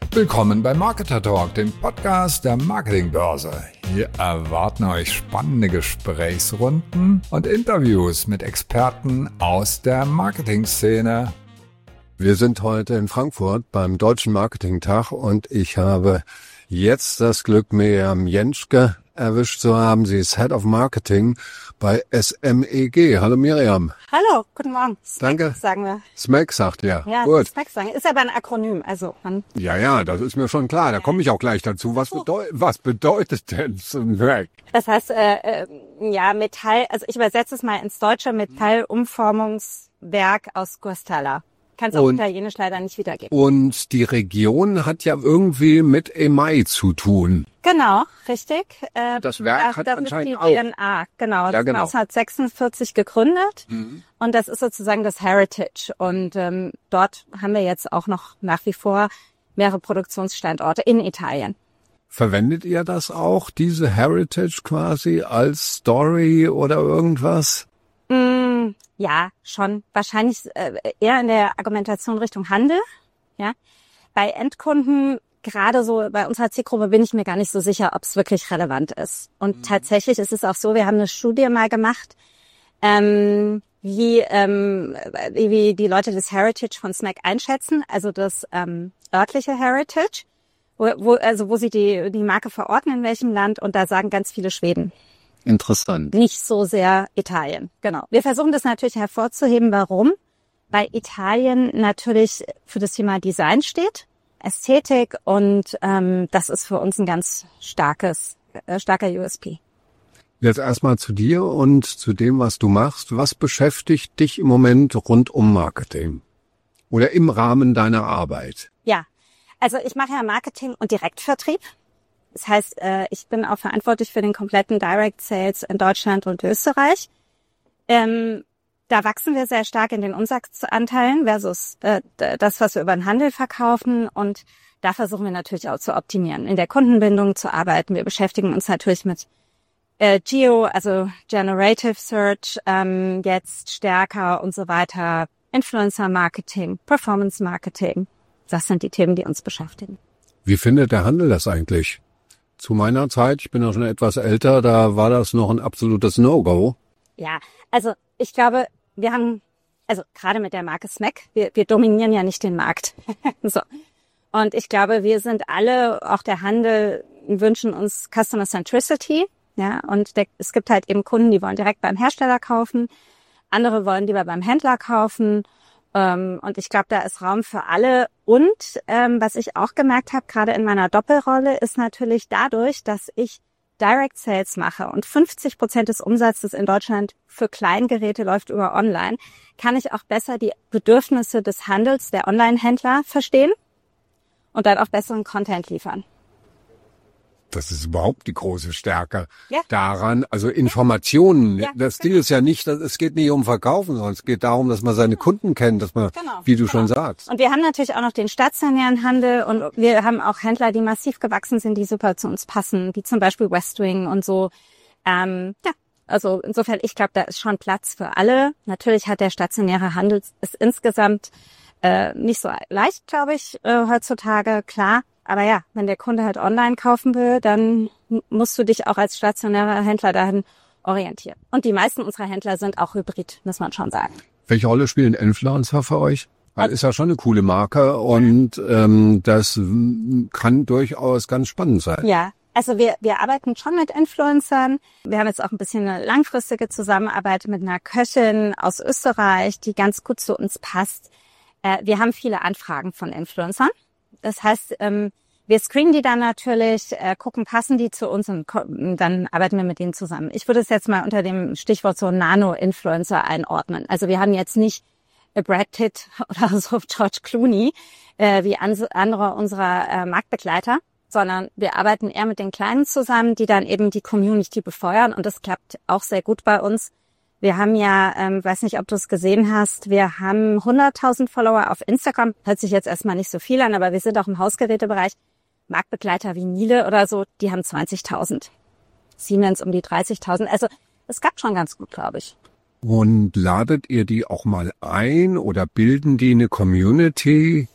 Willkommen bei Marketer Talk, dem Podcast der Marketingbörse. Hier erwarten euch spannende Gesprächsrunden und Interviews mit Experten aus der Marketingszene. Wir sind heute in Frankfurt beim Deutschen Marketingtag und ich habe jetzt das Glück, Miriam Jenschke erwischt zu haben. Sie ist Head of Marketing bei SMEG. Hallo Miriam. Hallo, guten Morgen. Danke. Sagen wir. SMEG sagt ja. Ja, gut. SMEG sagen. Ist aber ein Akronym. Also Ja, das ist mir schon klar. Da komme ich auch gleich dazu. Was bedeutet denn SMEG? Das heißt, Metall, also ich übersetze es mal ins Deutsche, Metallumformungswerk aus Guastalla. Kann es auch italienisch leider nicht wiedergeben. Und die Region hat ja irgendwie mit EMAI zu tun. Genau, richtig. Das Werk hat anscheinend auch. Das ist die DNA, genau. Ja, genau. 1946 gegründet. Und das ist sozusagen das Heritage. Und dort haben wir jetzt auch noch nach wie vor mehrere Produktionsstandorte in Italien. Verwendet ihr das auch, diese Heritage quasi als Story oder irgendwas? Ja, schon. Wahrscheinlich eher in der Argumentation Richtung Handel. Ja, bei Endkunden, gerade so bei unserer Zielgruppe, bin ich mir gar nicht so sicher, ob es wirklich relevant ist. Und tatsächlich ist es auch so, wir haben eine Studie mal gemacht, wie die Leute das Heritage von SMEG einschätzen, also das örtliche Heritage, wo sie die Marke verorten, in welchem Land, und da sagen ganz viele Schweden. Interessant. Nicht so sehr Italien, genau. Wir versuchen das natürlich hervorzuheben, warum? Weil Italien natürlich für das Thema Design steht, Ästhetik, und das ist für uns ein ganz starker USP. Jetzt erstmal zu dir und zu dem, was du machst. Was beschäftigt dich im Moment rund um Marketing oder im Rahmen deiner Arbeit? Ja, also ich mache ja Marketing und Direktvertrieb. Das heißt, ich bin auch verantwortlich für den kompletten Direct Sales in Deutschland und Österreich. Da wachsen wir sehr stark in den Umsatzanteilen versus das, was wir über den Handel verkaufen. Und da versuchen wir natürlich auch zu optimieren, in der Kundenbindung zu arbeiten. Wir beschäftigen uns natürlich mit also Generative Search, jetzt stärker und so weiter, Influencer Marketing, Performance Marketing. Das sind die Themen, die uns beschäftigen. Wie findet der Handel das eigentlich? Zu meiner Zeit, ich bin ja schon etwas älter, da war das noch ein absolutes No-Go. Ja, also ich glaube, gerade mit der Marke SMEG, wir dominieren ja nicht den Markt. So. Und ich glaube, wir sind alle, auch der Handel, wünschen uns Customer Centricity. Ja, und es gibt halt eben Kunden, die wollen direkt beim Hersteller kaufen. Andere wollen lieber beim Händler kaufen. Und ich glaube, da ist Raum für alle. Und was ich auch gemerkt habe, gerade in meiner Doppelrolle, ist natürlich dadurch, dass ich Direct Sales mache und 50% des Umsatzes in Deutschland für Kleingeräte läuft über Online, kann ich auch besser die Bedürfnisse des Handels, der Online-Händler verstehen und dann auch besseren Content liefern. Das ist überhaupt die große Stärke Ja. daran. Also Informationen. Ja, das Ziel ist ja nicht, es geht nicht um Verkaufen, sondern es geht darum, dass man seine Kunden kennt, dass man, wie du schon sagst. Und wir haben natürlich auch noch den stationären Handel und wir haben auch Händler, die massiv gewachsen sind, die super zu uns passen, wie zum Beispiel Westwing und so. Also insofern, ich glaube, da ist schon Platz für alle. Natürlich hat der stationäre Handel ist insgesamt nicht so leicht, glaube ich, heutzutage, klar. Aber ja, wenn der Kunde halt online kaufen will, dann musst du dich auch als stationärer Händler dahin orientieren. Und die meisten unserer Händler sind auch hybrid, muss man schon sagen. Welche Rolle spielen Influencer für euch? Weil ist ja schon eine coole Marke und das kann durchaus ganz spannend sein. Ja, also wir arbeiten schon mit Influencern. Wir haben jetzt auch ein bisschen eine langfristige Zusammenarbeit mit einer Köchin aus Österreich, die ganz gut zu uns passt. Wir haben viele Anfragen von Influencern. Das heißt, wir screenen die dann natürlich, gucken, passen die zu uns und dann arbeiten wir mit denen zusammen. Ich würde es jetzt mal unter dem Stichwort so Nano-Influencer einordnen. Also wir haben jetzt nicht Brad Pitt oder so George Clooney wie andere unserer Marktbegleiter, sondern wir arbeiten eher mit den Kleinen zusammen, die dann eben die Community befeuern, und das klappt auch sehr gut bei uns. Wir haben ja, weiß nicht, ob du es gesehen hast, wir haben 100.000 Follower auf Instagram. Hört sich jetzt erstmal nicht so viel an, aber wir sind auch im Hausgerätebereich. Marktbegleiter wie Miele oder so, die haben 20.000. Siemens um die 30.000. Also es klappt schon ganz gut, glaube ich. Und ladet ihr die auch mal ein oder bilden die eine Community?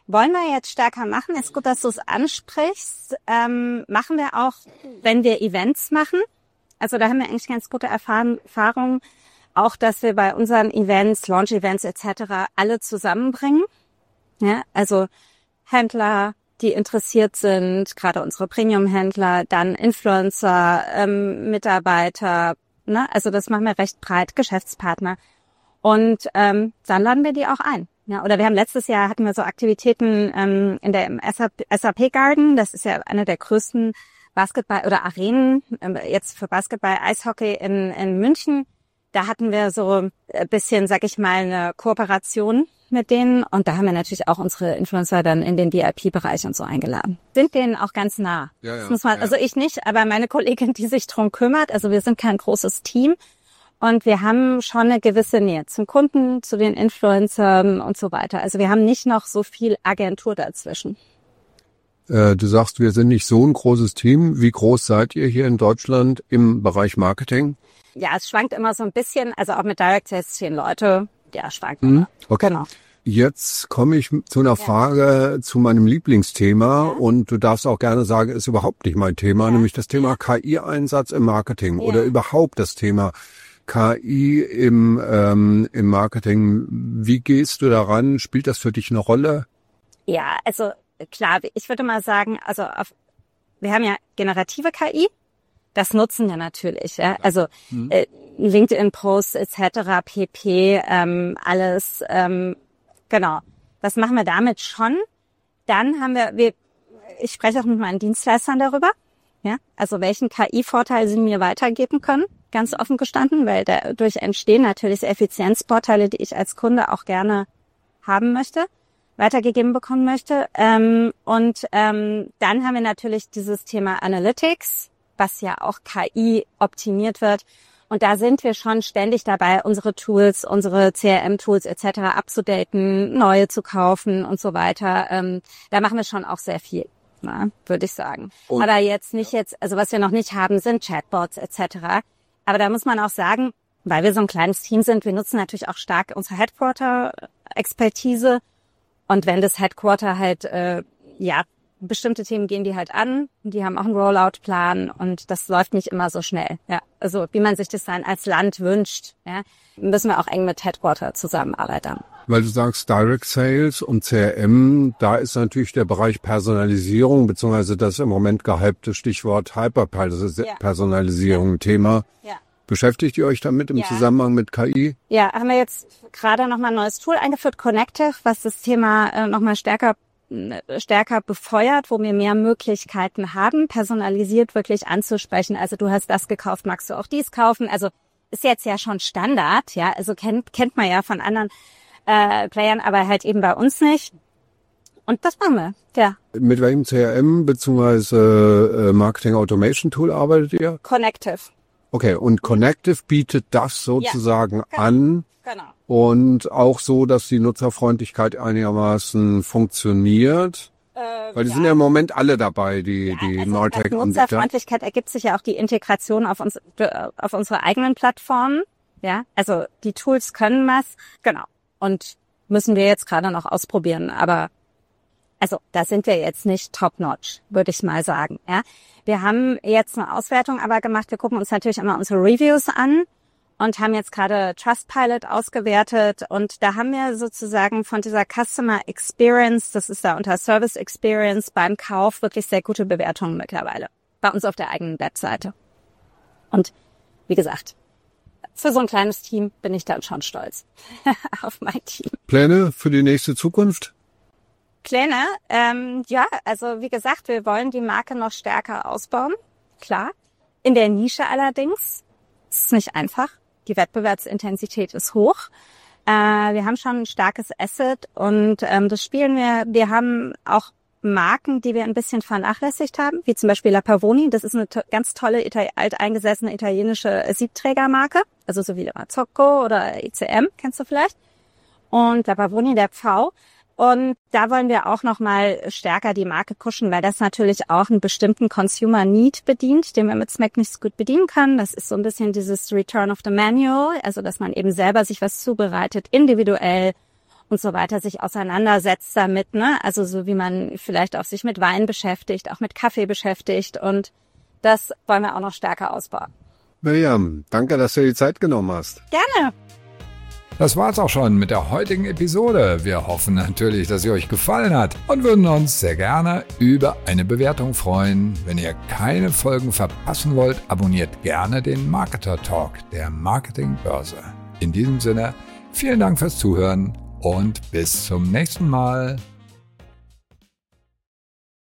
wollen wir jetzt stärker machen. Ist gut, dass du es ansprichst. Machen wir auch, wenn wir Events machen. Also da haben wir eigentlich ganz gute Erfahrungen. Auch, dass wir bei unseren Events, Launch-Events etc. alle zusammenbringen. Ja, also Händler, die interessiert sind, gerade unsere Premium-Händler, dann Influencer, Mitarbeiter, ne? Also das machen wir recht breit, Geschäftspartner. Und dann laden wir die auch ein. Ja, oder wir haben letztes Jahr hatten wir so Aktivitäten in der SAP Garden. Das ist ja eine der größten Basketball- oder Arenen jetzt für Basketball, Eishockey in München. Da hatten wir so ein bisschen, sag ich mal, eine Kooperation mit denen. Und da haben wir natürlich auch unsere Influencer dann in den VIP-Bereich und so eingeladen. Sind denen auch ganz nah. Ja, Das muss man, also ich nicht, aber meine Kollegin, die sich drum kümmert. Also wir sind kein großes Team. Und wir haben schon eine gewisse Nähe zum Kunden, zu den Influencern und so weiter. Also wir haben nicht noch so viel Agentur dazwischen. Du sagst, wir sind nicht so ein großes Team. Wie groß seid ihr hier in Deutschland im Bereich Marketing? Ja, es schwankt immer so ein bisschen. Also auch mit Direct Sales 10 Leute. Ja, schwankt immer. Okay. Genau. Jetzt komme ich zu einer Frage zu meinem Lieblingsthema und du darfst auch gerne sagen, ist überhaupt nicht mein Thema, nämlich das Thema KI-Einsatz im Marketing oder überhaupt das Thema KI im Marketing. Wie gehst du daran? Spielt das für dich eine Rolle? Ja, also klar, ich würde mal sagen, also wir haben ja generative KI, das nutzen wir natürlich. Ja? Also LinkedIn-Posts etc., pp, alles, genau. Das machen wir damit schon. Dann haben ich spreche auch mit meinen Dienstleistern darüber, ja, also welchen KI-Vorteil sie mir weitergeben können, ganz offen gestanden, weil dadurch entstehen natürlich Effizienzvorteile, die ich als Kunde auch gerne haben möchte, weitergegeben bekommen möchte. Und dann haben wir natürlich dieses Thema Analytics, was ja auch KI optimiert wird. Und da sind wir schon ständig dabei, unsere Tools, unsere CRM-Tools etc. abzudaten, neue zu kaufen und so weiter. Da machen wir schon auch sehr viel, würde ich sagen. Und, aber jetzt nicht also was wir noch nicht haben, sind Chatbots etc. Aber da muss man auch sagen, weil wir so ein kleines Team sind, wir nutzen natürlich auch stark unsere Headquarter-Expertise. Und wenn das Headquarter halt, bestimmte Themen gehen die halt an, die haben auch einen Rollout-Plan und das läuft nicht immer so schnell. Ja, also wie man sich das dann als Land wünscht, ja, müssen wir auch eng mit Headquarter zusammenarbeiten. Weil du sagst Direct Sales und CRM, da ist natürlich der Bereich Personalisierung beziehungsweise das im Moment gehypte Stichwort Hyperpersonalisierung Thema. Ja. Beschäftigt ihr euch damit im Zusammenhang mit KI? Ja, haben wir jetzt gerade nochmal ein neues Tool eingeführt, Connective, was das Thema nochmal stärker befeuert, wo wir mehr Möglichkeiten haben, personalisiert wirklich anzusprechen. Also du hast das gekauft, magst du auch dies kaufen? Also ist jetzt ja schon Standard, ja, also kennt man ja von anderen Playern, aber halt eben bei uns nicht. Und das machen wir, ja. Mit welchem CRM bzw. Marketing Automation Tool arbeitet ihr? Connective. Okay, und Connective bietet das sozusagen an. Genau. Und auch so, dass die Nutzerfreundlichkeit einigermaßen funktioniert. Weil die sind ja im Moment alle dabei, die MarTech-Anbieter. Nutzerfreundlichkeit ergibt sich ja auch die Integration auf unsere eigenen Plattformen. Ja, also die Tools können was. Genau. Und müssen wir jetzt gerade noch ausprobieren. Aber also da sind wir jetzt nicht top-notch, würde ich mal sagen. Ja, wir haben jetzt eine Auswertung aber gemacht. Wir gucken uns natürlich immer unsere Reviews an. Und haben jetzt gerade Trustpilot ausgewertet und da haben wir sozusagen von dieser Customer Experience, das ist da unter Service Experience beim Kauf, wirklich sehr gute Bewertungen mittlerweile bei uns auf der eigenen Webseite. Und wie gesagt, für so ein kleines Team bin ich dann schon stolz auf mein Team. Pläne für die nächste Zukunft? Pläne? Also wie gesagt, wir wollen die Marke noch stärker ausbauen, klar. In der Nische allerdings ist es nicht einfach. Die Wettbewerbsintensität ist hoch. Wir haben schon ein starkes Asset und das spielen wir. Wir haben auch Marken, die wir ein bisschen vernachlässigt haben, wie zum Beispiel La Pavoni. Das ist eine ganz tolle, alteingesessene italienische Siebträgermarke, also so wie La Marzocco oder ICM, kennst du vielleicht. Und La Pavoni, der Pfau. Und da wollen wir auch noch mal stärker die Marke pushen, weil das natürlich auch einen bestimmten Consumer Need bedient, den wir mit Smack nicht so gut bedienen können. Das ist so ein bisschen dieses Return of the Manual, also dass man eben selber sich was zubereitet, individuell und so weiter sich auseinandersetzt damit, ne? Also so wie man vielleicht auch sich mit Wein beschäftigt, auch mit Kaffee beschäftigt, und das wollen wir auch noch stärker ausbauen. Miriam, danke, dass du dir die Zeit genommen hast. Gerne. Das war's auch schon mit der heutigen Episode. Wir hoffen natürlich, dass sie euch gefallen hat und würden uns sehr gerne über eine Bewertung freuen. Wenn ihr keine Folgen verpassen wollt, abonniert gerne den Marketer Talk der Marketingbörse. In diesem Sinne, vielen Dank fürs Zuhören und bis zum nächsten Mal.